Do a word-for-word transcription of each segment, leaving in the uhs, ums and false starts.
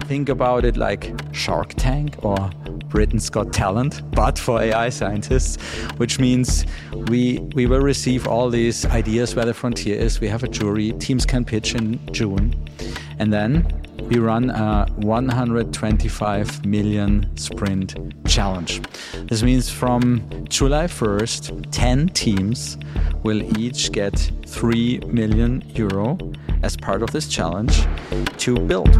Think about it like Shark Tank or Britain's Got Talent, but for A I scientists, which means we we will receive all these ideas where the frontier is. We have a jury, teams can pitch in June, and then we run a one hundred twenty-five million sprint challenge. This means from July first, ten teams will each get three million euro as part of this challenge to build.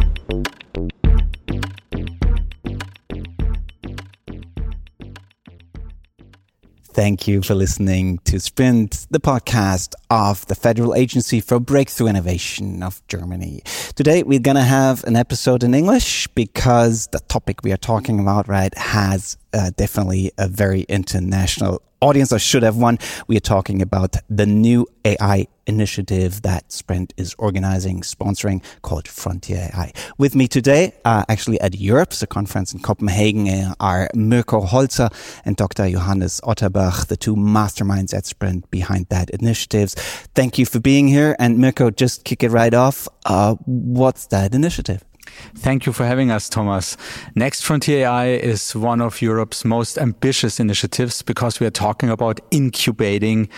Thank you for listening to Sprint, the podcast of the Federal Agency for Breakthrough Innovation of Germany. Today, we're going to have an episode in English because the topic we are talking about, right, has uh, definitely a very international audience, or should have one. We are talking about the new A I initiative that Sprint is organizing, sponsoring, called Frontier A I. With me today, uh, actually at Europe's, a conference in Copenhagen, uh, are Mirko Holzer and Doctor Johannes Otterbach, the two masterminds at Sprint behind that initiative. Thank you for being here. And Mirko, just kick it right off. Uh, what's that initiative? Thank you for having us, Thomas. Next Frontier A I is one of Europe's most ambitious initiatives because we are talking about incubating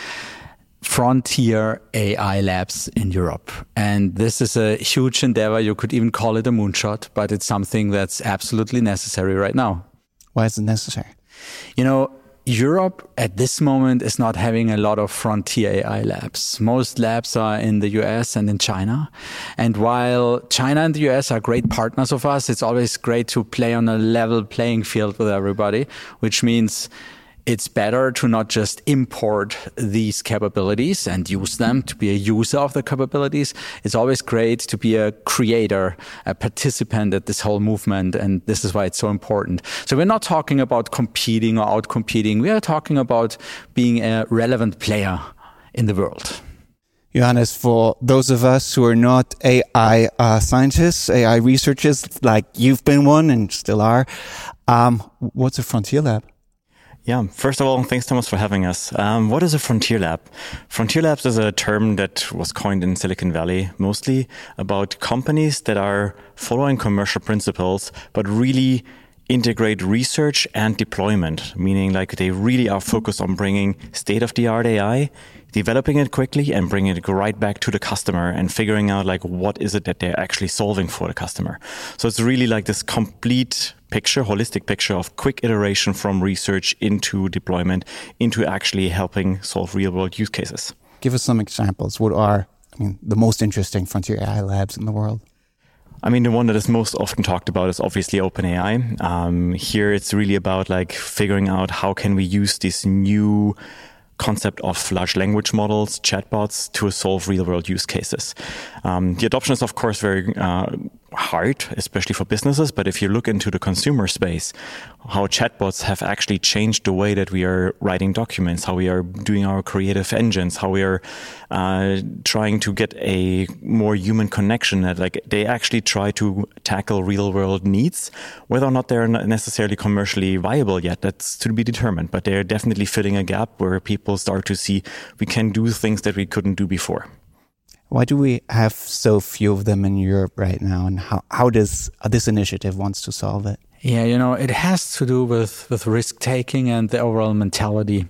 frontier A I labs in Europe. And this is a huge endeavor. You could even call it a moonshot, but it's something that's absolutely necessary right now. Why is it necessary? You know, Europe at this moment is not having a lot of frontier A I labs. Most labs are in the U S and in China. And while China and the U S are great partners of us, it's always great to play on a level playing field with everybody, which means it's better to not just import these capabilities and use them to be a user of the capabilities. It's always great to be a creator, a participant at this whole movement. And this is why it's so important. So we're not talking about competing or out-competing. We are talking about being a relevant player in the world. Johannes, for those of us who are not A I uh, scientists, A I researchers, like you've been one and still are, um, what's a frontier lab? Yeah, first of all, thanks, Thomas, for having us. Um, what is a frontier lab? Frontier labs is a term that was coined in Silicon Valley, mostly about companies that are following commercial principles, but really integrate research and deployment, meaning like they really are focused on bringing state-of-the-art A I, developing it quickly and bringing it right back to the customer and figuring out like what is it that they're actually solving for the customer. So it's really like this complete picture, holistic picture of quick iteration from research into deployment, into actually helping solve real world use cases. Give us some examples. What are, I mean, the most interesting frontier A I labs in the world? I mean, the one that is most often talked about is obviously OpenAI. Um, here it's really about like figuring out how can we use this new concept of large language models, chatbots, to solve real-world use cases. Um, the adoption is, of course, very uh, hard, especially for businesses. But if you look into the consumer space, how chatbots have actually changed the way that we are writing documents, how we are doing our creative engines, how we are uh, trying to get a more human connection, that like they actually try to tackle real-world needs. Whether or not they're not necessarily commercially viable yet, that's to be determined. But they're definitely filling a gap where people start to see we can do things that we couldn't do before. Why do we have so few of them in Europe right now, and how, how does uh, this initiative wants to solve it? Yeah, you know, it has to do with, with risk-taking and the overall mentality.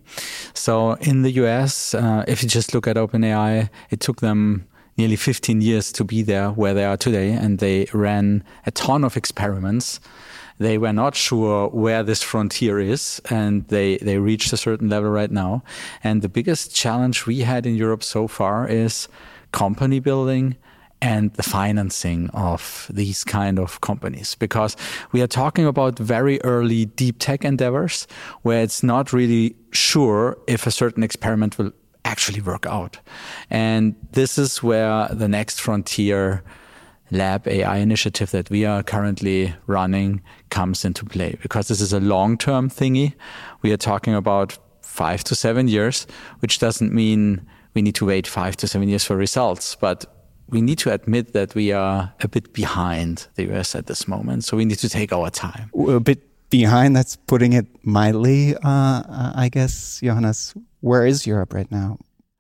So in the U S, uh, if you just look at OpenAI, it took them nearly fifteen years to be there where they are today, and they ran a ton of experiments. They were not sure where this frontier is, and they, they reached a certain level right now. And the biggest challenge we had in Europe so far is company building and the financing of these kind of companies, because we are talking about very early deep tech endeavors where it's not really sure if a certain experiment will actually work out. And this is where the Next Frontier Lab A I initiative that we are currently running comes into play, because this is a long-term thingy. We are talking about five to seven years, which doesn't mean we need to wait five to seven years for results, but we need to admit that we are a bit behind the U S at this moment. So we need to take our time. A bit behind, that's putting it mildly, uh, I guess. Johannes, where is Europe right now?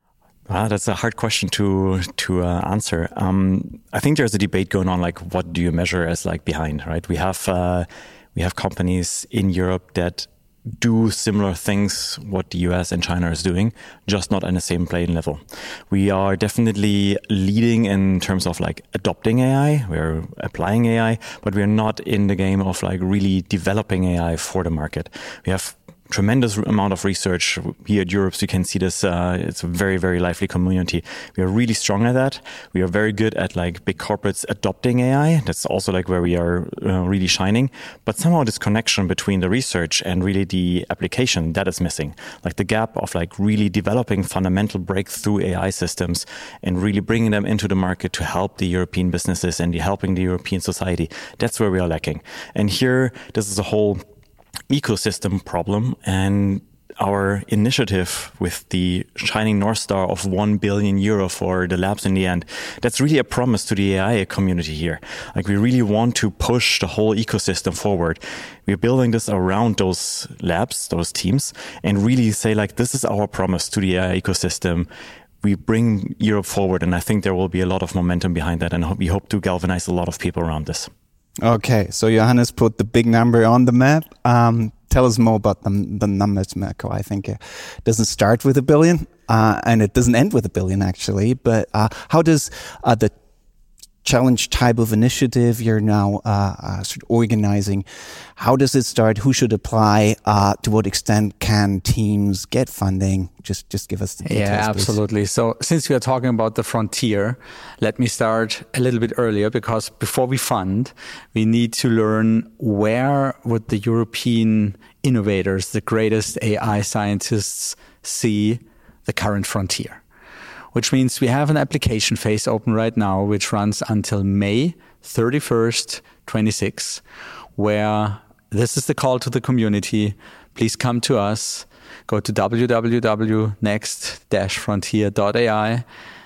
Wow, that's a hard question to to uh, answer. Um, I think there's a debate going on, like what do you measure as like behind, right? We have uh, we have companies in Europe that do similar things what the U S and China is doing, just not on the same playing level. We are definitely leading in terms of like adopting A I. We're applying A I, but we're not in the game of like really developing A I for the market. We have tremendous amount of research here at Europe. So you can see this, uh, it's a very, very lively community. We are really strong at that. We are very good at like big corporates adopting A I. That's also like where we are uh, really shining. But somehow this connection between the research and really the application, that is missing. Like the gap of like really developing fundamental breakthrough A I systems and really bringing them into the market to help the European businesses and helping the European society. That's where we are lacking. And here, this is a whole ecosystem problem, and our initiative with the shining North Star of one billion euro for the labs in the end, that's really a promise to the A I community here. Like we really want to push the whole ecosystem forward. We're building this around those labs, those teams, and really say like, this is our promise to the A I ecosystem. We bring Europe forward, and I think there will be a lot of momentum behind that, and we hope to galvanize a lot of people around this. Okay, so Johannes put the big number on the map. Um, tell us more about the, the numbers, Mirko. I think it doesn't start with a billion, uh, and it doesn't end with a billion, actually. But uh, how does uh, the challenge type of initiative you're now uh, uh, sort of organizing, how does it start? Who should apply? Uh, to what extent can teams get funding? Just just give us the details, Yeah, please. absolutely. So since we are talking about the frontier, let me start a little bit earlier, because before we fund, we need to learn where would the European innovators, the greatest A I scientists, see the current frontier. Which means we have an application phase open right now, which runs until May thirty-first, twenty-six, where this is the call to the community. Please come to us. Go to w w w dot next dash frontier dot a i,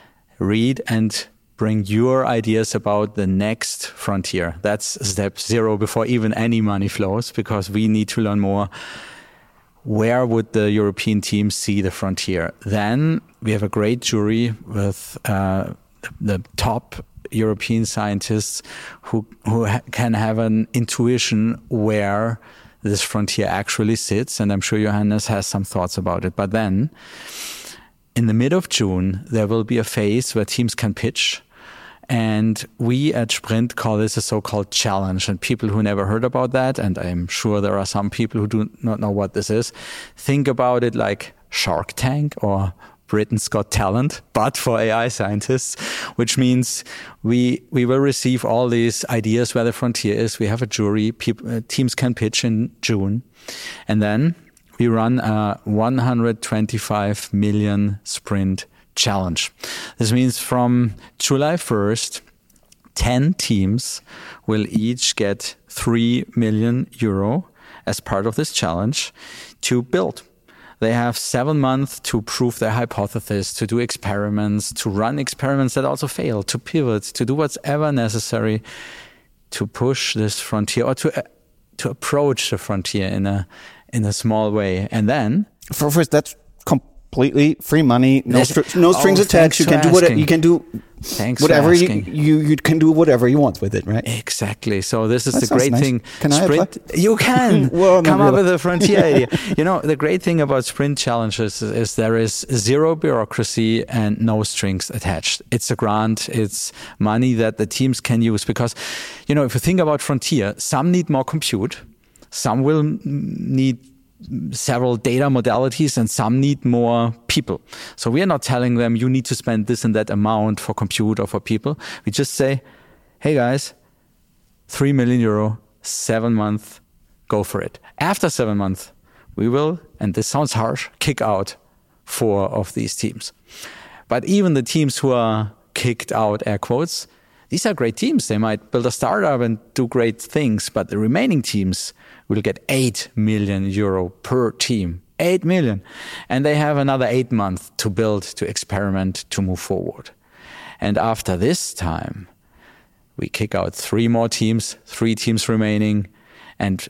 read and bring your ideas about the next frontier. That's step zero before even any money flows, because we need to learn more. Where would the European team see the frontier? Then we have a great jury with uh, the top European scientists who who ha- can have an intuition where this frontier actually sits. And I'm sure Johannes has some thoughts about it. But then in the mid of June, there will be a phase where teams can pitch. And we at Sprint call this a so-called challenge. And people who never heard about that, and I'm sure there are some people who do not know what this is, think about it like Shark Tank or Britain's Got Talent, but for A I scientists, which means we we will receive all these ideas where the frontier is. We have a jury, people, uh, teams can pitch in June. And then we run a one hundred twenty-five million sprint challenge. This means from July first, ten teams will each get three million euro as part of this challenge to build. They have seven months to prove their hypothesis, to do experiments, to run experiments that also fail, to pivot, to do whatever necessary to push this frontier, or to uh, to approach the frontier in a in a small way. And then For first, that's completely free money, no, Yes. str- no strings Oh, attached. You thanks can for do whatever asking. you can do. Thanks for whatever you, asking. you you can do whatever you want with it, right? Exactly. So this is That the sounds great nice. thing. Can I Sprint, apply? you can Well, not come up really. with a frontier idea. You know, the great thing about sprint challenges is, is there is zero bureaucracy and no strings attached. It's a grant. It's money that the teams can use, because, you know, if you think about frontier, some need more compute, some will n- need several data modalities, and some need more people. So we are not telling them you need to spend this and that amount for compute or for people. We just say, hey guys, three million euro, seven months, go for it. After seven months, we will, and this sounds harsh, kick out four of these teams. But even the teams who are kicked out, air quotes, these are great teams. They might build a startup and do great things, but the remaining teams will get eight million euro per team. eight million. And they have another eight months to build, to experiment, to move forward. And after this time, we kick out three more teams, three teams remaining. And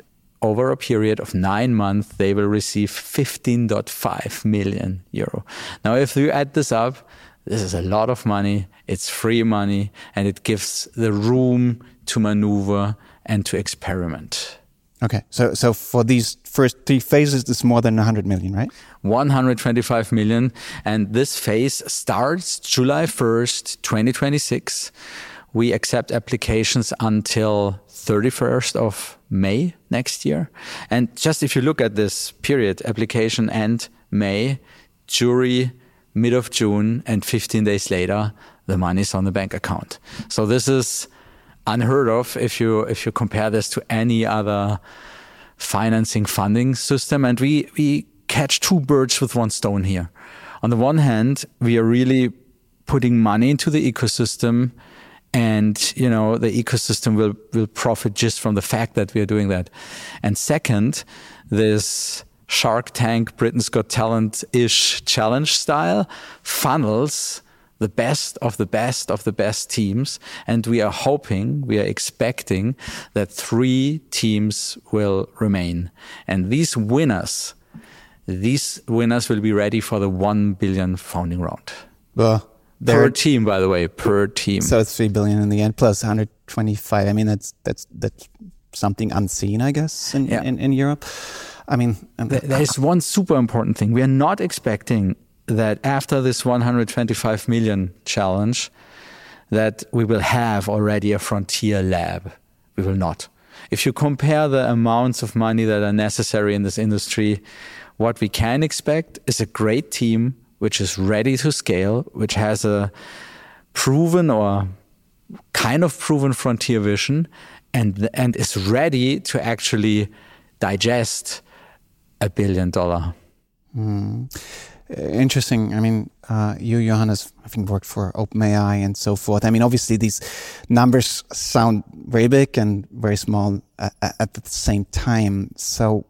over a period of nine months, they will receive fifteen point five million euro. Now, if you add this up, this is a lot of money. It's free money, and it gives the room to maneuver and to experiment. Okay, so so for these first three phases, it's more than one hundred million, right? one hundred twenty-five million, and this phase starts July first, twenty twenty-six. We accept applications until thirty-first of May next year. And just if you look at this period, application end May, jury mid of June, and fifteen days later, the money's on the bank account. So this is unheard of if you if you compare this to any other financing funding system. And we, we catch two birds with one stone here. On the one hand, we are really putting money into the ecosystem, and you know the ecosystem will, will profit just from the fact that we are doing that. And second, this Shark Tank, Britain's Got Talent-ish challenge style funnels the best of the best of the best teams. And we are hoping, we are expecting that three teams will remain. And these winners, these winners will be ready for the one billion founding round. Well, per team, by the way, per team. So it's three billion in the end, plus one hundred twenty-five. I mean, that's that's that's something unseen, I guess, in, yeah. in, in Europe. I mean, there is one super important thing. We are not expecting that after this one hundred twenty-five million challenge, that we will have already a frontier lab. We will not. If you compare the amounts of money that are necessary in this industry, what we can expect is a great team which is ready to scale, which has a proven or kind of proven frontier vision, and and is ready to actually digest a billion dollar. Mm. Interesting. I mean, uh, you, Johannes, I think worked for OpenAI and so forth. I mean, obviously these numbers sound very big and very small at, at the same time. So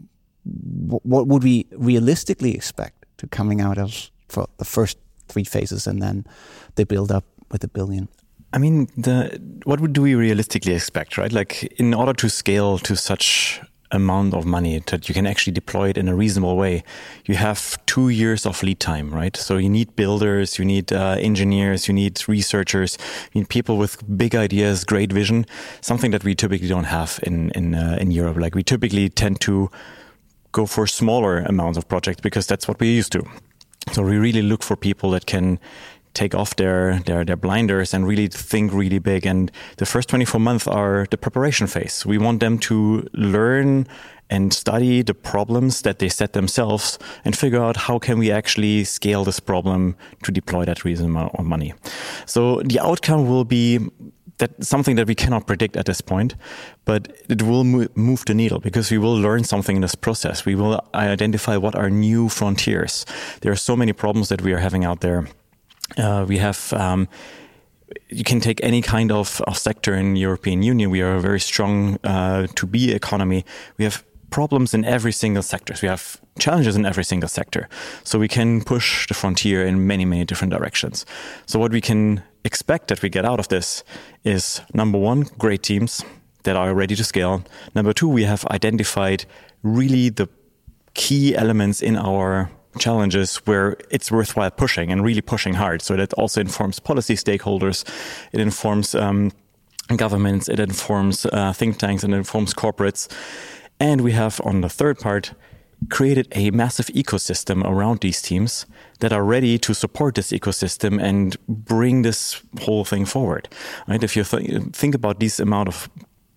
w- what would we realistically expect to coming out of for the first three phases and then they build up with a billion? I mean, the what would do we realistically expect, right? Like, in order to scale to such amount of money that you can actually deploy it in a reasonable way, you have two years of lead time, right? So you need builders, you need uh, engineers, you need researchers, you need people with big ideas, great vision, something that we typically don't have in in uh, in Europe. Like, we typically tend to go for smaller amounts of projects because that's what we're used to. So we really look for people that can take off their, their their blinders and really think really big. And the first twenty-four months are the preparation phase. We want them to learn and study the problems that they set themselves and figure out how can we actually scale this problem to deploy that reasonable amount of money. So the outcome will be that something that we cannot predict at this point, but it will move the needle because we will learn something in this process. We will identify what are new frontiers. There are so many problems that we are having out there. Uh, we have, um, you can take any kind of, of sector in the European Union. We are a very strong uh, to be economy. We have problems in every single sector. We have challenges in every single sector. So we can push the frontier in many, many different directions. So what we can expect that we get out of this is, number one, great teams that are ready to scale. Number two, we have identified really the key elements in our challenges where it's worthwhile pushing and really pushing hard. So that also informs policy stakeholders, it informs um, governments, it informs uh, think tanks, and it informs corporates. And we have, on the third part, created a massive ecosystem around these teams that are ready to support this ecosystem and bring this whole thing forward. Right? If you th- think about this amount of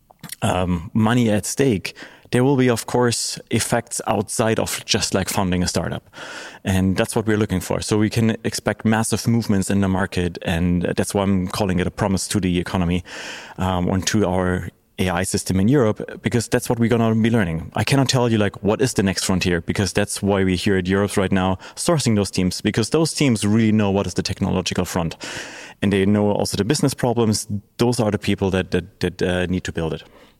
um, money at stake, there will be, of course, effects outside of just like funding a startup. And that's what we're looking for. So we can expect massive movements in the market. And that's why I'm calling it a promise to the economy um, and to our A I system in Europe, because that's what we're going to be learning. I cannot tell you like what is the next frontier, because that's why we're here at Europe right now sourcing those teams, because those teams really know what is the technological front. And they know also the business problems. Those are the people that, that, that uh, need to build it.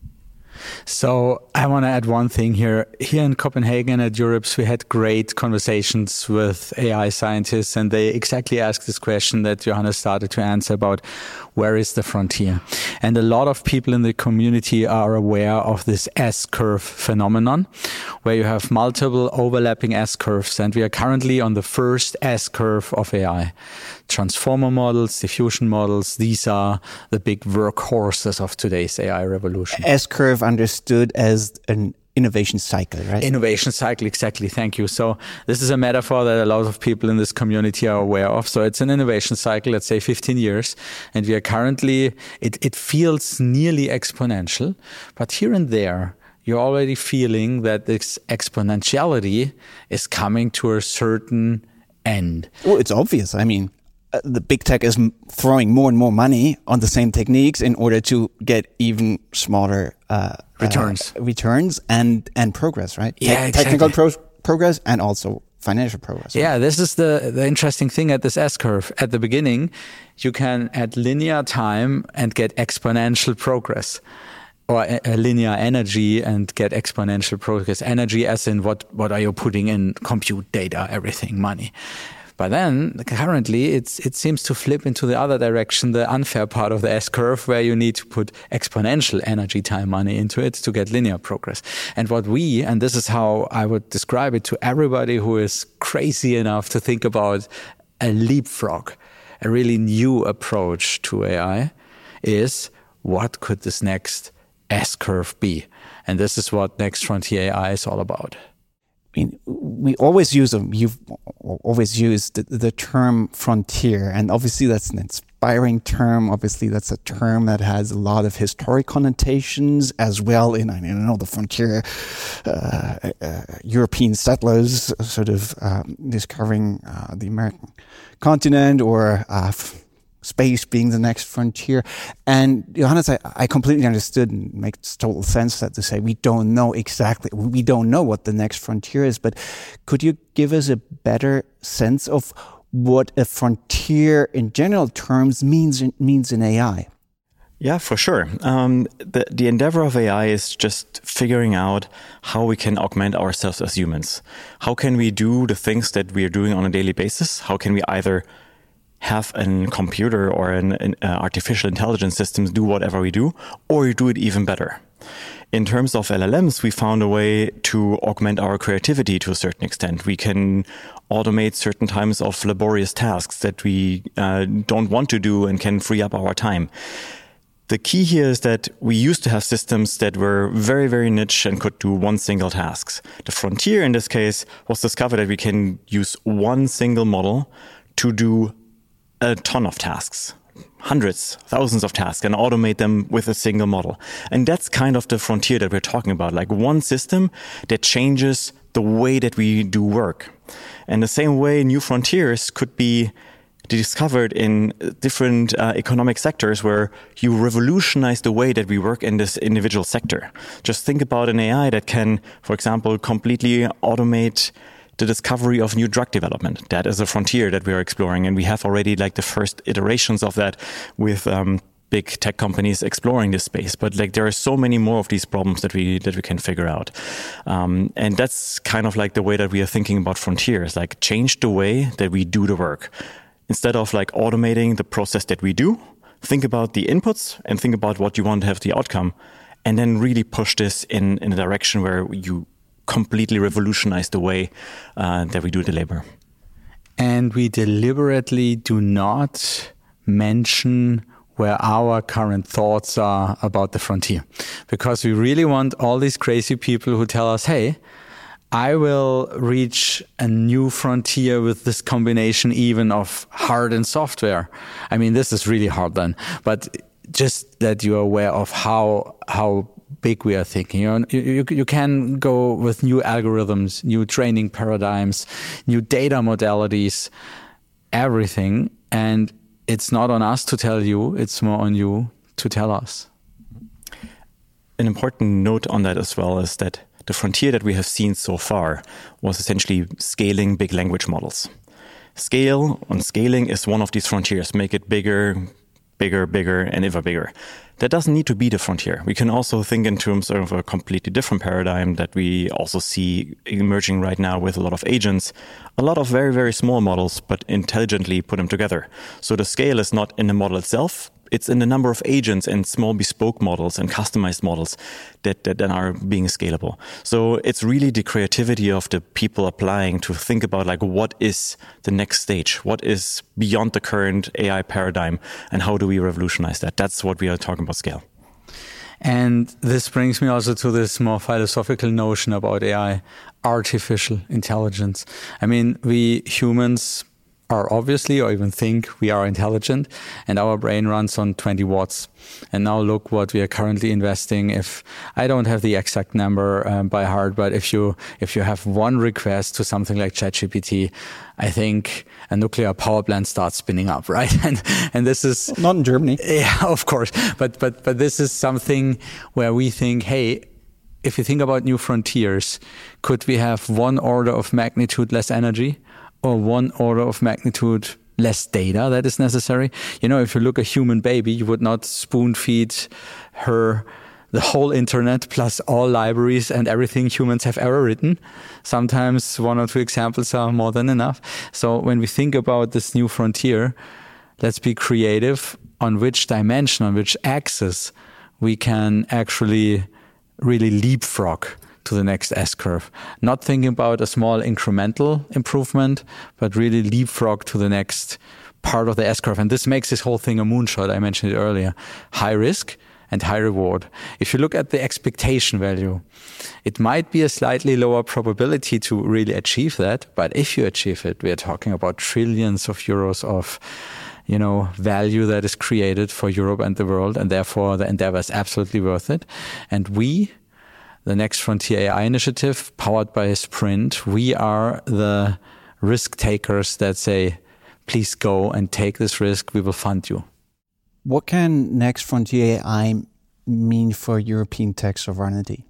So I want to add one thing here. Here in Copenhagen at Europe's, we had great conversations with A I scientists, and they exactly asked this question that Johannes started to answer about where is the frontier? And a lot of people in the community are aware of this S-curve phenomenon, where you have multiple overlapping S-curves, and we are currently on the first S-curve of A I. Transformer models, diffusion models, these are the big workhorses of today's A I revolution. S-curve understood as an innovation cycle, right? Innovation cycle, exactly. Thank you. So this is a metaphor that a lot of people in this community are aware of. So it's an innovation cycle, let's say fifteen years. And we are currently, it, it feels nearly exponential. But here and there, you're already feeling that this exponentiality is coming to a certain end. Well, it's obvious. I mean, Uh, the big tech is m- throwing more and more money on the same techniques in order to get even smaller uh, returns, uh, returns and and progress, right? Yeah, Te- exactly. Technical pro- progress and also financial progress. Yeah, this is the the interesting thing at this S-curve. At the beginning, you can add linear time and get exponential progress, or a, a linear energy and get exponential progress. Energy, as in what what are you putting in? Compute data, everything, money. But then, currently, it's, it seems to flip into the other direction, the unfair part of the S-curve, where you need to put exponential energy, time, money into it to get linear progress. And what we, and this is how I would describe it to everybody who is crazy enough to think about a leapfrog, a really new approach to A I, is what could this next S-curve be? And this is what Next Frontier A I is all about. I mean, we always use them. You've always used the, the term frontier, and obviously that's an inspiring term. Obviously, that's a term that has a lot of historic connotations as well. In I don't know the frontier, uh, uh, European settlers sort of um, discovering uh, the American continent, or uh, f- space being the next frontier. And Johannes, I, I completely understood, and it makes total sense that to say we don't know exactly, we don't know what the next frontier is, but could you give us a better sense of what a frontier in general terms means in, means in A I? Yeah, for sure. Um, the, the endeavor of A I is just figuring out how we can augment ourselves as humans. How can we do the things that we are doing on a daily basis? How can we either have a computer or an, an uh, artificial intelligence systems do whatever we do, or do it even better? In terms of L L Ms, we found a way to augment our creativity to a certain extent. We can automate certain types of laborious tasks that we uh, don't want to do and can free up our time. The key here is that we used to have systems that were very, very niche and could do one single task. The frontier in this case was discovered that we can use one single model to do a ton of tasks, hundreds, thousands of tasks, and automate them with a single model. And that's kind of the frontier that we're talking about, like one system that changes the way that we do work. And the same way, new frontiers could be discovered in different uh, economic sectors where you revolutionize the way that we work in this individual sector. Just think about an A I that can, for example, completely automate the discovery of new drug development. That is a frontier that we are exploring, and we have already like the first iterations of that with um, big tech companies exploring this space. But like there are so many more of these problems that we that we can figure out, um, and that's kind of like the way that we are thinking about frontiers. Like change the way that we do the work. Instead of like automating the process that we do, think about the inputs and think about what you want to have the outcome, and then really push this in in a direction where you completely revolutionize the way uh, that we do the labor. And we deliberately do not mention where our current thoughts are about the frontier, because we really want all these crazy people who tell us, hey, I will reach a new frontier with this combination even of hard and software. I mean, this is really hard then, but just that you're aware of how how big we are thinking. You know, you, you can go with new algorithms, new training paradigms, new data modalities, everything. And it's not on us to tell you, it's more on you to tell us. An important note on that as well is that the frontier that we have seen so far was essentially scaling big language models. Scale and scaling is one of these frontiers. Make it bigger, bigger, bigger, and ever bigger. That doesn't need to be the frontier. We can also think in terms of a completely different paradigm that we also see emerging right now with a lot of agents, a lot of very, very small models, but intelligently put them together. So the scale is not in the model itself. It's in the number of agents and small bespoke models and customized models that, that then are being scalable. So it's really the creativity of the people applying to think about like what is the next stage? What is beyond the current A I paradigm and how do we revolutionize that? That's what we are talking about scale. And this brings me also to this more philosophical notion about A I, artificial intelligence. I mean, we humans are obviously, or even think we are intelligent, and our brain runs on twenty watts. And now look what we are currently investing. If I don't have the exact number um, by heart, but if you if you have one request to something like ChatGPT, I think a nuclear power plant starts spinning up, right? And and this is not in Germany. Yeah, of course. But but but this is something where we think, hey, if you think about new frontiers, could we have one order of magnitude less energy? Or one order of magnitude less data that is necessary. You know, if you look at a human baby, you would not spoon feed her the whole internet plus all libraries and everything humans have ever written. Sometimes one or two examples are more than enough. So when we think about this new frontier, let's be creative on which dimension, on which axis we can actually really leapfrog to the next S-curve. Not thinking about a small incremental improvement, but really leapfrog to the next part of the S-curve. And this makes this whole thing a moonshot. I mentioned it earlier. High risk and high reward. If you look at the expectation value, it might be a slightly lower probability to really achieve that. But if you achieve it, we are talking about trillions of euros of you know, value that is created for Europe and the world. And therefore, the endeavor is absolutely worth it. And we, the Next Frontier A I initiative, powered by Sprint, we are the risk takers that say, please go and take this risk. We will fund you. What can Next Frontier A I mean for European tech sovereignty?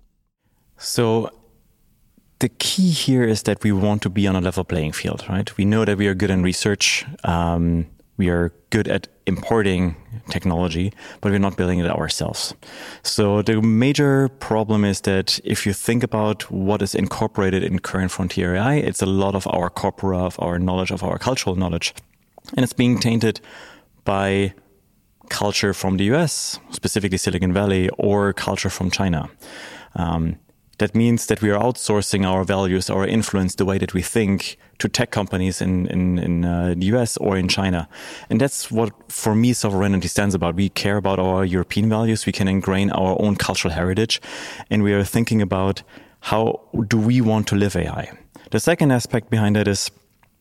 So the key here is that we want to be on a level playing field, right? We know that we are good in research. Um, we are good at importing technology, but we're not building it ourselves. So the major problem is that if you think about what is incorporated in current Frontier A I, it's a lot of our corpora, of our knowledge, of our cultural knowledge. And it's being tainted by culture from the U S, specifically Silicon Valley, or culture from China. Um, that means that we are outsourcing our values, our influence, the way that we think to tech companies in, in, in uh, the U S or in China. And that's what, for me, sovereignty stands about. We care about our European values. We can ingrain our own cultural heritage. And we are thinking about how do we want to live A I. The second aspect behind that is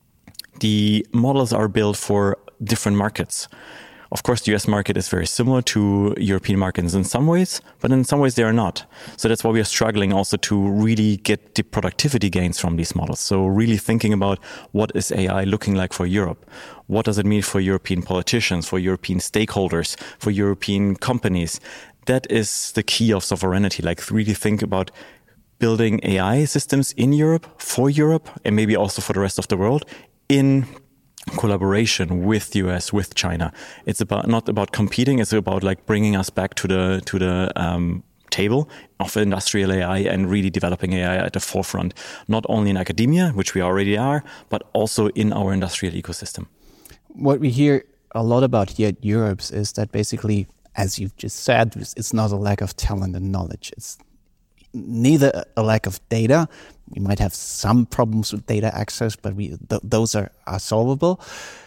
the models are built for different markets. Of course, the U S market is very similar to European markets in some ways, but in some ways they are not. So that's why we are struggling also to really get the productivity gains from these models. So really thinking about what is A I looking like for Europe? What does it mean for European politicians, for European stakeholders, for European companies? That is the key of sovereignty, like really think about building A I systems in Europe, for Europe, and maybe also for the rest of the world in collaboration with the U S, with China. It's about not about competing. It's about like bringing us back to the to the um, table of industrial A I and really developing A I at the forefront, not only in academia, which we already are, but also in our industrial ecosystem. What we hear a lot about here at Europe is that basically, as you've just said, it's not a lack of talent and knowledge. It's neither a lack of data. We might have some problems with data access, but we th- those are, are solvable.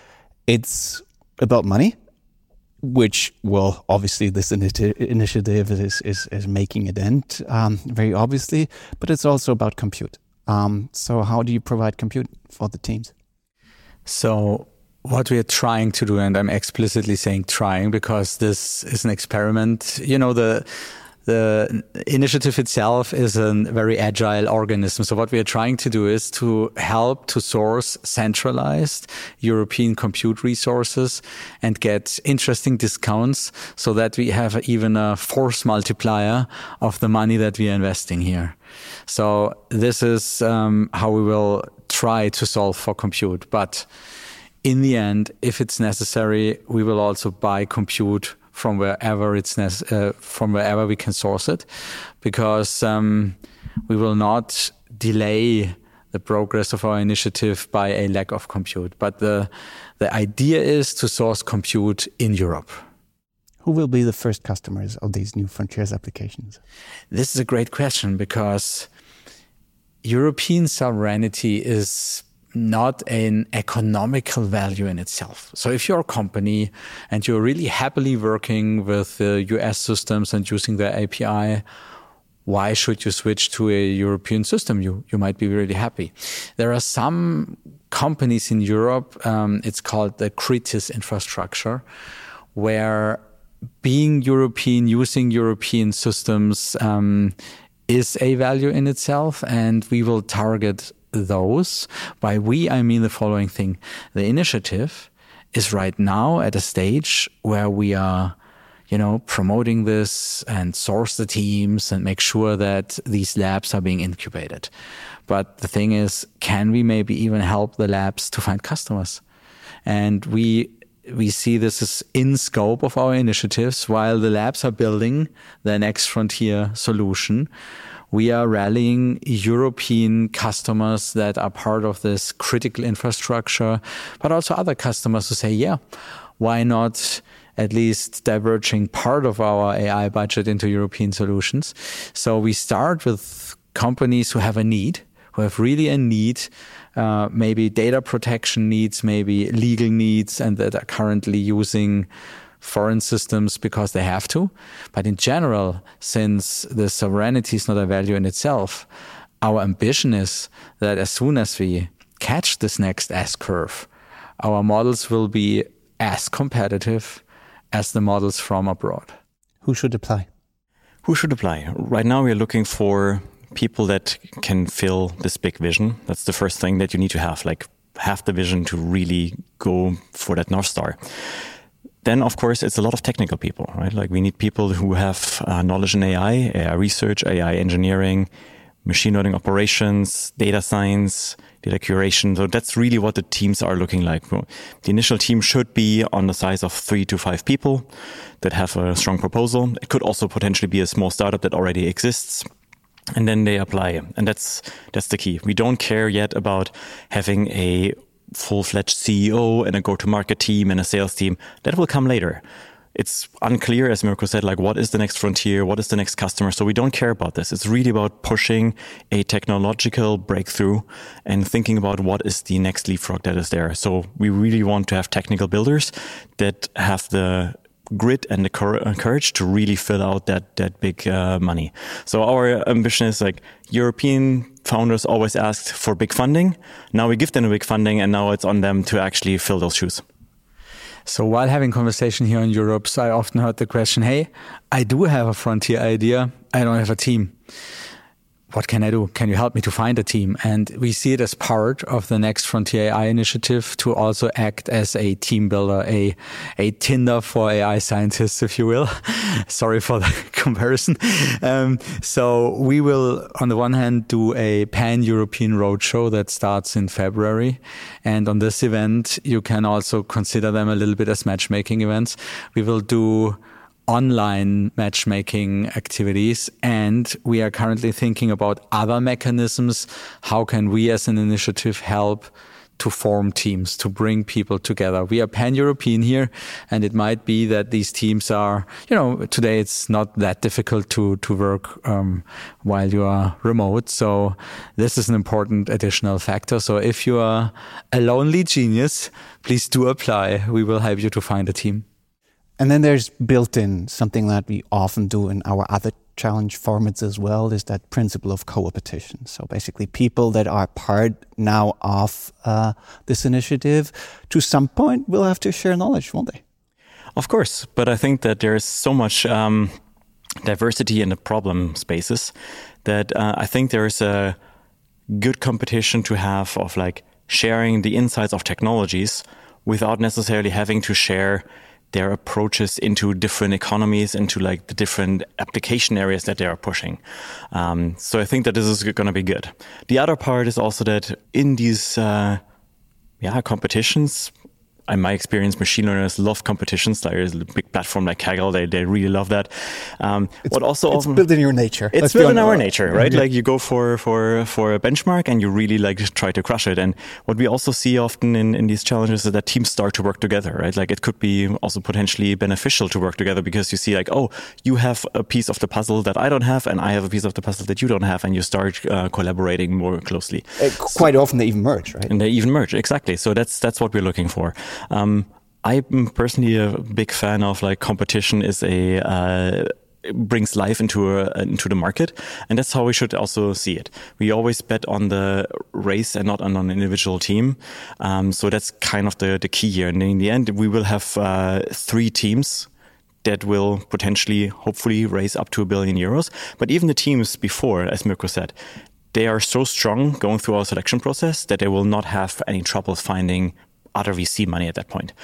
It's about money, which, well, obviously this initi- initiative is, is, is making a dent, um, very obviously, but it's also about compute. Um, so how do you provide compute for the teams? So what we are trying to do, and I'm explicitly saying trying because this is an experiment, you know, the The initiative itself is a very agile organism. So what we are trying to do is to help to source centralized European compute resources and get interesting discounts so that we have even a force multiplier of the money that we are investing here. So this is um, how we will try to solve for compute. But in the end, if it's necessary, we will also buy compute from wherever it's nece- uh, from wherever we can source it, because um, we will not delay the progress of our initiative by a lack of compute. But the the idea is to source compute in Europe. Who will be the first customers of these new frontiers applications? This is a great question, because European sovereignty is not an economical value in itself. So if you're a company and you're really happily working with the U S systems and using their A P I, why should you switch to a European system? You you might be really happy. There are some companies in Europe, um, it's called the CRITIS infrastructure, where being European, using European systems um, is a value in itself, and we will target those. By we, I mean the following thing. The initiative is right now at a stage where we are, you know, promoting this and source the teams and make sure that these labs are being incubated. But the thing is, can we maybe even help the labs to find customers? And we we see this is in scope of our initiatives. While the labs are building the next frontier solution, we are rallying European customers that are part of this critical infrastructure, but also other customers who say, yeah, why not at least diverging part of our A I budget into European solutions? So we start with companies who have a need, who have really a need, uh, maybe data protection needs, maybe legal needs, and that are currently using foreign systems because they have to. But in general, since the sovereignty is not a value in itself, our ambition is that as soon as we catch this next S-curve, our models will be as competitive as the models from abroad. Who should apply? Who should apply? Right now, we're looking for people that can fill this big vision. That's the first thing that you need to have, like have the vision to really go for that North Star. Then, of course, it's a lot of technical people, right? Like we need people who have uh, knowledge in A I, A I research, A I engineering, machine learning operations, data science, data curation. So that's really what the teams are looking like. The initial team should be on the size of three to five people that have a strong proposal. It could also potentially be a small startup that already exists. And then they apply. And that's that's the key. We don't care yet about having a full-fledged C E O and a go-to-market team and a sales team. That will come later. It's unclear, as Mirko said, like what is the next frontier? What is the next customer? So we don't care about this. It's really about pushing a technological breakthrough and thinking about what is the next leapfrog that is there. So we really want to have technical builders that have the grit and the courage to really fill out that that big uh, money. So our ambition is like European founders always asked for big funding. Now we give them a big funding, and now it's on them to actually fill those shoes. So while having conversation here in Europe, so I often heard the question, hey, I do have a frontier idea. I don't have a team. What can I do? Can you help me to find a team? And we see it as part of the Next Frontier A I initiative to also act as a team builder, a, a Tinder for A I scientists, if you will. Sorry for the comparison. Um, so we will, on the one hand, do a pan-European roadshow that starts in February. And on this event, you can also consider them a little bit as matchmaking events. We will do online matchmaking activities, and we are currently thinking about other mechanisms. How can we as an initiative help to form teams, to bring people together? We are pan-European here, and it might be that these teams are, you know, today it's not that difficult to, to work um, while you are remote. So this is an important additional factor. So if you are a lonely genius, please do apply. We will help you to find a team. And then there's built in something that we often do in our other challenge formats as well, is that principle of co-opetition. So basically people that are part now of uh, this initiative, to some point will have to share knowledge, won't they? Of course, but I think that there's so much um, diversity in the problem spaces that uh, I think there's a good competition to have of like sharing the insights of technologies without necessarily having to share their approaches into different economies, into like the different application areas that they are pushing. Um, so I think that this is going to be good. The other part is also that in these uh, yeah competitions, in my experience, machine learners love competitions. There's a big platform like Kaggle. They they really love that. Um, it's, what also it's often, built in your nature. It's Let's built in our nature, right? Yeah. Like you go for, for, for a benchmark and you really like try to crush it. And what we also see often in, in these challenges is that teams start to work together, right? Like it could be also potentially beneficial to work together because you see like, oh, you have a piece of the puzzle that I don't have and I have a piece of the puzzle that you don't have, and you start uh, collaborating more closely. Uh, quite so, often they even merge, right? And they even merge, exactly. So that's that's what we're looking for. Um, I'm personally a big fan of like competition is a uh, brings life into a, into the market, and that's how we should also see it. We always bet on the race and not on an individual team. Um, so that's kind of the the key here. And in the end, we will have uh, three teams that will potentially, hopefully, raise up to a billion euros. But even the teams before, as Mirko said, they are so strong going through our selection process that they will not have any trouble finding other V C money at that point.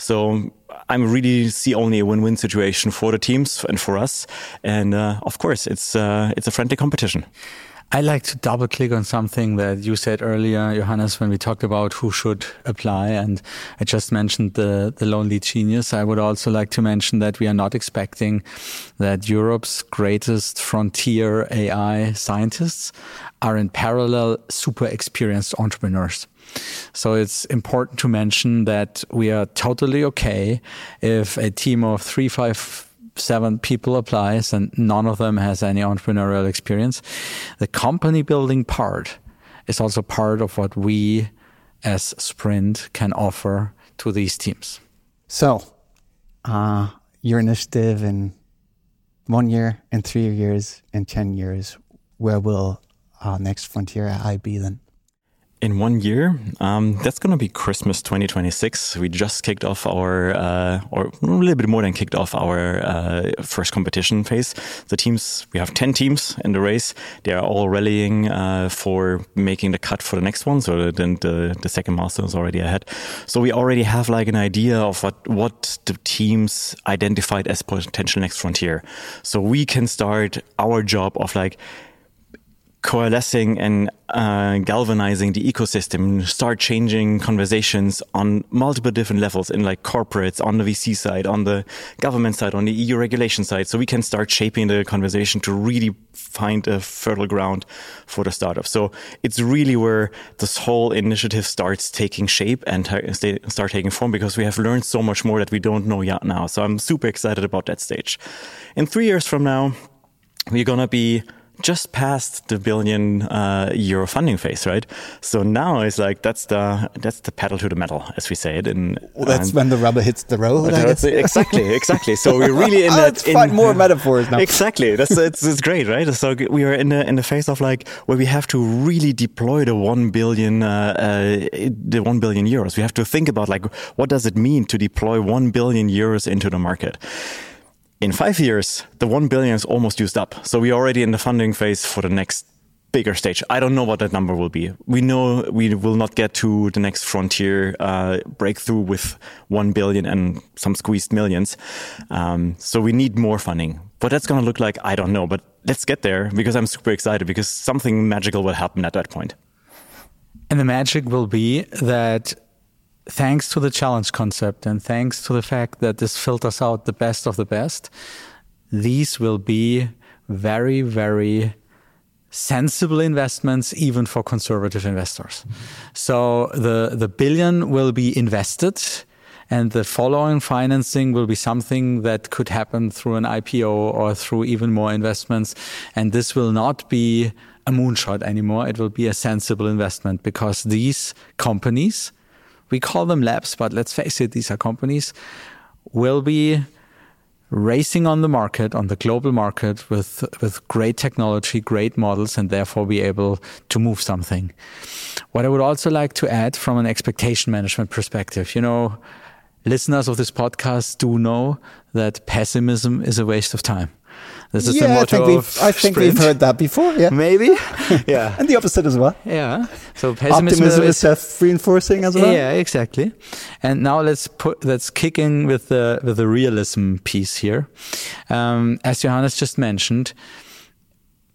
So I really see only a win-win situation for the teams and for us. And uh, of course, it's uh, it's a friendly competition. I like to double click on something that you said earlier, Johannes, when we talked about who should apply. And I just mentioned the, the Lonely Genius. I would also like to mention that we are not expecting that Europe's greatest frontier A I scientists are in parallel super experienced entrepreneurs. So it's important to mention that we are totally okay if a team of three, five, seven people applies and none of them has any entrepreneurial experience. The company building part is also part of what we as Sprint can offer to these teams. So uh, your initiative in one year, in three years, in ten years, where will uh, Next Frontier A I be then? In one year, um, that's going to be Christmas twenty twenty-six. We just kicked off our, uh, or a little bit more than kicked off our uh, first competition phase. The teams, we have ten teams in the race. They are all rallying uh, for making the cut for the next one. So then the, the second milestone is already ahead. So we already have like an idea of what, what the teams identified as potential next frontier. So we can start our job of like, coalescing and uh, galvanizing the ecosystem, start changing conversations on multiple different levels in like corporates, on the V C side, on the government side, on the E U regulation side. So we can start shaping the conversation to really find a fertile ground for the startup. So it's really where this whole initiative starts taking shape and start taking form, because we have learned so much more that we don't know yet now. So I'm super excited about that stage. In three years from now, we're going to be just past the billion uh, euro funding phase, right? So now it's like that's the that's the pedal to the metal, as we say it. And well, that's when the rubber hits the road. I guess. Exactly, exactly. So we're really in oh, that. Let's find more metaphors now. Exactly. That's it's, it's great, right? So we are in the in the phase of like where we have to really deploy the one billion uh, uh, the one billion euros. We have to think about like what does it mean to deploy one billion euros into the market. In five years, the one billion is almost used up. So we're already in the funding phase for the next bigger stage. I don't know what that number will be. We know we will not get to the next frontier uh, breakthrough with one billion and some squeezed millions. Um, so we need more funding. What that's going to look like, I don't know. But let's get there, because I'm super excited, because something magical will happen at that point. And the magic will be that thanks to the challenge concept and thanks to the fact that this filters out the best of the best, these will be very, very sensible investments, even for conservative investors. Mm-hmm. So the, the billion will be invested, and the following financing will be something that could happen through an I P O or through even more investments. And this will not be a moonshot anymore. It will be a sensible investment, because these companies, we call them labs, but let's face it, these are companies, will be racing on the market, on the global market, with with great technology, great models, and therefore be able to move something. What I would also like to add from an expectation management perspective, you know, listeners of this podcast do know that pessimism is a waste of time. This is yeah, the motto I think, of we've, I think Sprint. we've heard that before, yeah. Maybe. Yeah. And the opposite as well. Yeah. So pessimism Optimism is, is self-reinforcing as well. Yeah, exactly. And now let's put let's kick in with the with the realism piece here. Um, as Johannes just mentioned,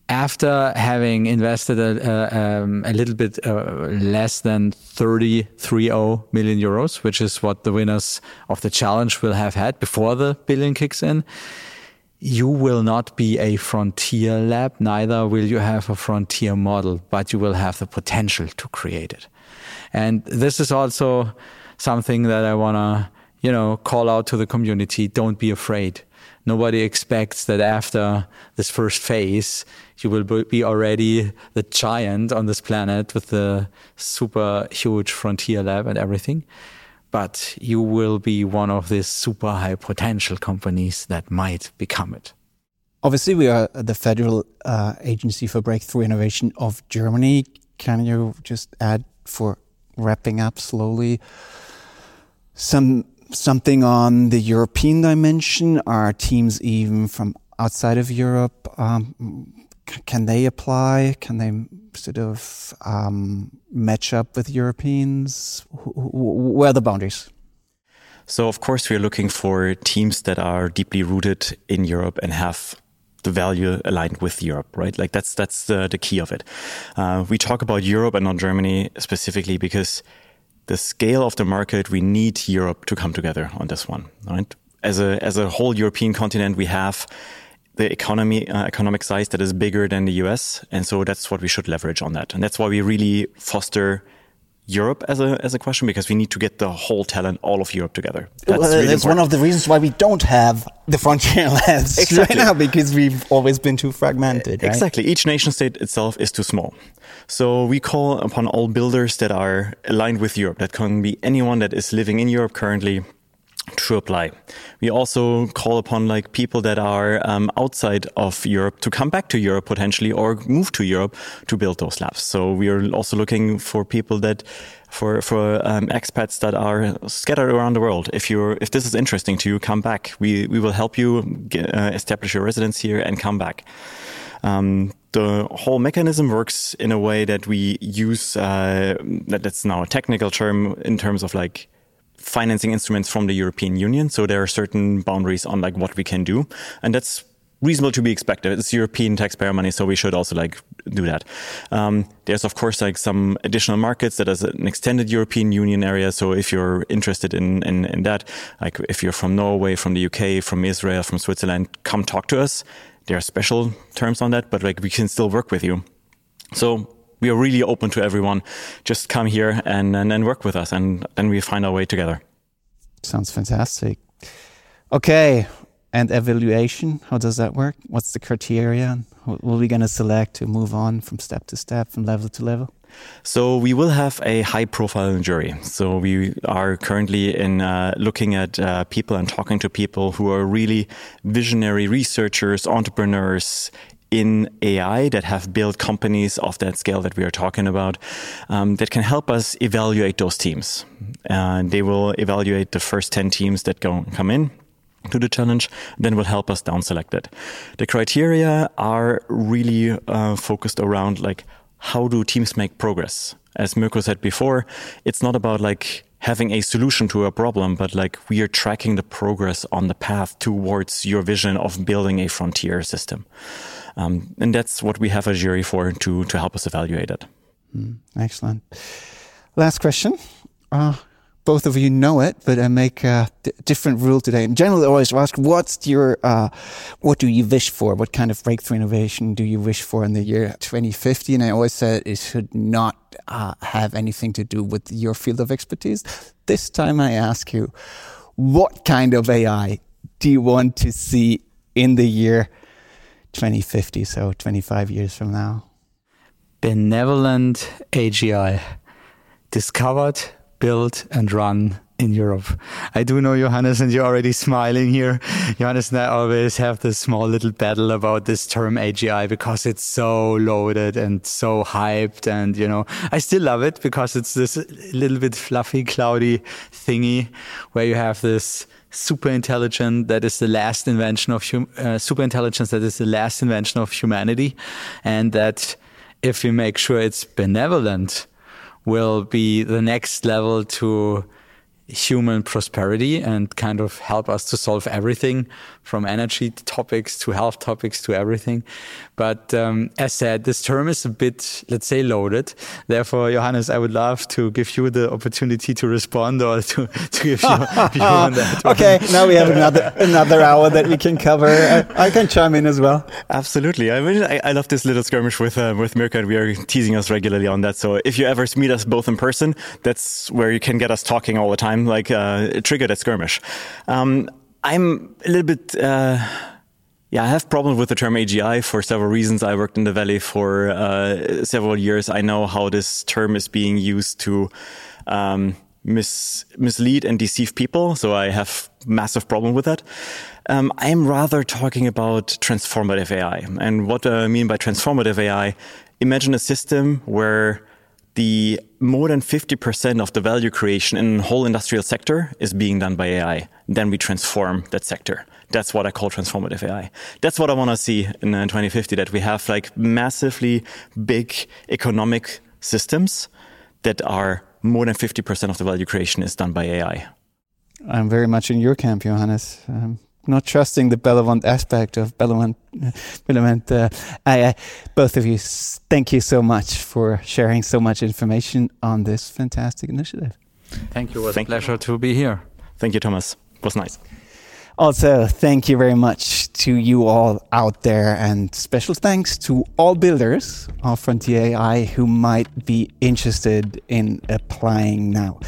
after having invested a, a, um, a little bit uh, less than thirty-three million euros, which is what the winners of the challenge will have had before the billion kicks in, you will not be a frontier lab, neither will you have a frontier model, but you will have the potential to create it. And this is also something that I want to, you know, call out to the community. Don't be afraid. Nobody expects that after this first phase, you will be already the giant on this planet with the super huge frontier lab and everything. But you will be one of these super high potential companies that might become it. Obviously, we are the Federal uh, Agency for Breakthrough Innovation of Germany. Can you just add, for wrapping up slowly, some something on the European dimension? Are teams even from outside of Europe, um, c- can they apply? Can they sort of um, match up with Europeans? Wh- wh- where are the boundaries? So, of course, we're looking for teams that are deeply rooted in Europe and have the value aligned with Europe, right? Like that's that's the, the key of it. Uh, we talk about Europe and not Germany specifically because the scale of the market, we need Europe to come together on this one, right? As a as a whole European continent, we have the economy uh, economic size that is bigger than the U S, and so that's what we should leverage on that. And that's why we really foster Europe as a as a question, because we need to get the whole talent, all of Europe together. That's, well, really that's one of the reasons why we don't have the frontier labs exactly. right now, because we've always been too fragmented. Right? Exactly. Each nation state itself is too small. So we call upon all builders that are aligned with Europe. That can be anyone that is living in Europe currently to apply. We also call upon like people that are um, outside of Europe to come back to Europe potentially, or move to Europe to build those labs. So we are also looking for people that, for for um, expats that are scattered around the world. If you're if this is interesting to you, come back. We we will help you get, uh, establish your residence here and come back. Um, the whole mechanism works in a way that we use uh, that, that's now a technical term in terms of like financing instruments from the European Union. So there are certain boundaries on like what we can do, and that's reasonable to be expected. It's European taxpayer money, so we should also like do that. Um, there's of course like some additional markets that is an extended European Union area. So if you're interested in, in, in that, like if you're from Norway, from the U K, from Israel, from Switzerland, come talk to us. There are special terms on that, but like we can still work with you. So we are really open to everyone. Just come here and, and, and work with us, and then we find our way together. Sounds fantastic. Okay, and evaluation, how does that work? What's the criteria? What are we going to select to move on from step to step, from level to level? So we will have a high-profile jury. So we are currently in uh, looking at uh, people and talking to people who are really visionary researchers, entrepreneurs in A I that have built companies of that scale that we are talking about, um, that can help us evaluate those teams. Uh, they will evaluate the first ten teams that go come in to the challenge, then will help us down select it. The criteria are really uh, focused around like, how do teams make progress? As Mirko said before, it's not about like having a solution to a problem, but like we are tracking the progress on the path towards your vision of building a frontier system. Um, and that's what we have a jury for, to to help us evaluate it. Mm, excellent. Last question. Uh, both of you know it, but I make a d- different rule today. In general, I always ask, what's your, uh, what do you wish for? What kind of breakthrough innovation do you wish for in the year twenty fifty? And I always said it should not uh, have anything to do with your field of expertise. This time I ask you, what kind of A I do you want to see in the year twenty fifty, so twenty-five years from now? Benevolent A G I, discovered, built and run in Europe. I do know, Johannes, and you're already smiling here. Johannes and I always have this small little battle about this term A G I because it's so loaded and so hyped, and you know, I still love it because it's this little bit fluffy, cloudy thingy where you have this super intelligent that is the last invention of hum- uh, super intelligence that is the last invention of humanity, and that if we make sure it's benevolent, will be the next level to human prosperity and kind of help us to solve everything from energy topics to health topics to everything. But um, as said, this term is a bit, let's say, loaded. Therefore, Johannes, I would love to give you the opportunity to respond or to, to give your view on that. Okay, now we have another another hour that we can cover. I, I can chime in as well. Absolutely. I mean, I, I love this little skirmish with uh, with Mirka, and we are teasing us regularly on that. So if you ever meet us both in person, that's where you can get us talking all the time, like uh, trigger that skirmish. Um, I'm a little bit, uh, yeah, I have problems with the term A G I for several reasons. I worked in the Valley for uh, several years. I know how this term is being used to um, mis mislead and deceive people. So I have massive problem with that. Um, I'm rather talking about transformative A I. And what I mean by transformative A I, imagine a system where the more than fifty percent of the value creation in the whole industrial sector is being done by A I. Then we transform that sector. That's what I call transformative A I. That's what I want to see in uh, twenty fifty, that we have like massively big economic systems that are more than fifty percent of the value creation is done by A I. I'm very much in your camp, Johannes. Um, not trusting the Bellevant aspect of Bellevant. Uh, Bellevant. Uh, I, I, both of you, thank you so much for sharing so much information on this fantastic initiative. Thank you. It was thank a pleasure you. to be here. Thank you, Thomas. It was nice. Also, thank you very much to you all out there, and special thanks to all builders of Frontier A I who might be interested in applying now.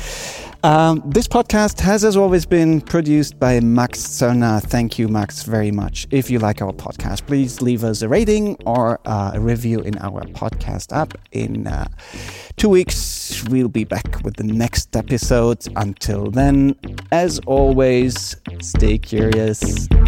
Um, this podcast has, as always, been produced by Max Zörner. Thank you, Max, very much. If you like our podcast, please leave us a rating or uh, a review in our podcast app. In uh, two weeks, we'll be back with the next episode. Until then, as always, stay curious